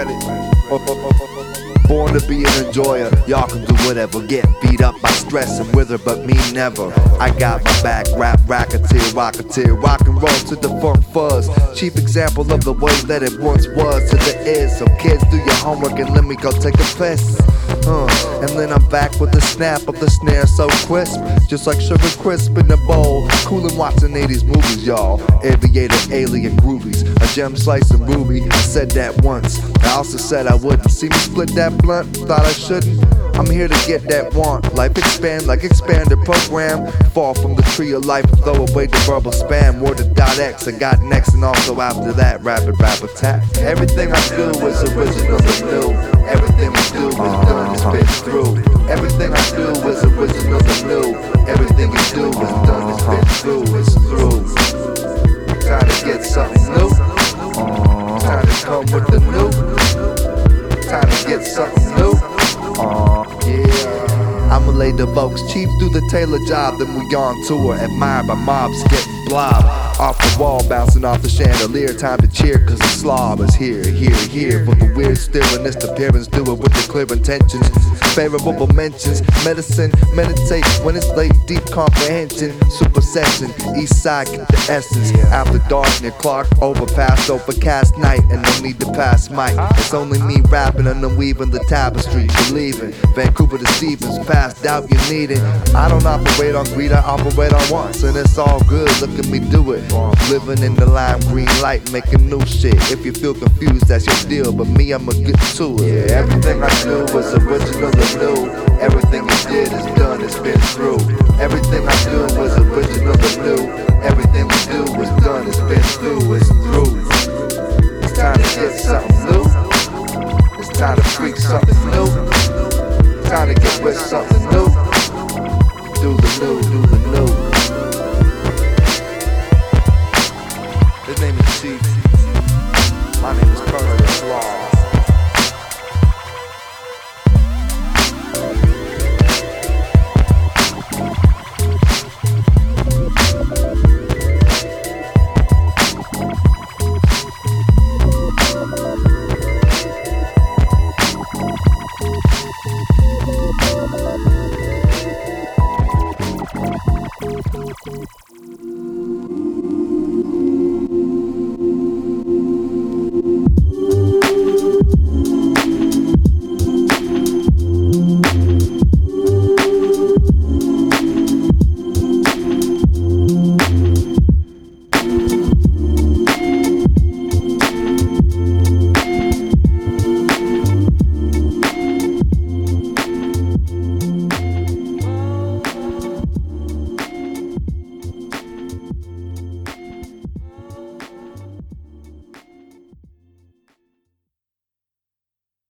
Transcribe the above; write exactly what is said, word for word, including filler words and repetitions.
ready. Born to be an enjoyer, y'all can do whatever. Get beat up by stress and wither, but me never. I got my back, rap, racketeer, rocketeer, rock and roll to the funk fuzz. Cheap example of the way that it once was to the is. So kids, do your homework and let me go take a piss. Uh, and then I'm back with the snap of the snare so crisp, just like sugar crisp in the bowl. Coolin' watching eighties movies, y'all. Aviator, alien groovies, a gem slice and ruby. I said that once, I also said I wouldn't. See me split that blunt, thought I shouldn't. I'm here to get that want. Life expand like expander program. Fall from the tree of life and throw away the verbal spam. Word to dot X, I got next, and also after that, rapid rap attack. Everything I do is original and new. Everything we do is done, it's been through. Everything I do is original and new. Everything we do is done, it's been through, it's through. Time to get something new. Time to come with the new. Time to get something new. Yeah. I'ma lay the folks cheap through the tailor job, then we on tour, admired by mobs getting blob. Off the wall, bouncing off the chandelier. Time to cheer, cause the slob is here, here, here. For the weird stillness, the parents do it with the clear intentions. Favorable mentions, medicine, meditate when it's late, deep comprehension. Supersession, east side get the essence. After dark near Clark, overpass, overcast night, and no need to pass mic. It's only me rapping and I'm weaving the tapestry, believing. Vancouver to Stevens, past doubt you need it. I don't operate on greed, I operate on wants, and it's all good, look at me do it. Living in the lime green light, making new shit. If you feel confused, that's your deal, but me, I'ma get to it. Yeah, everything I do is original and new. Everything you did is done, it's been through. Everything I do is original and new. Everything we do is done, it's been through, it's through. It's time to get something new. It's time to freak something new. Time to get with something new. Do the new, do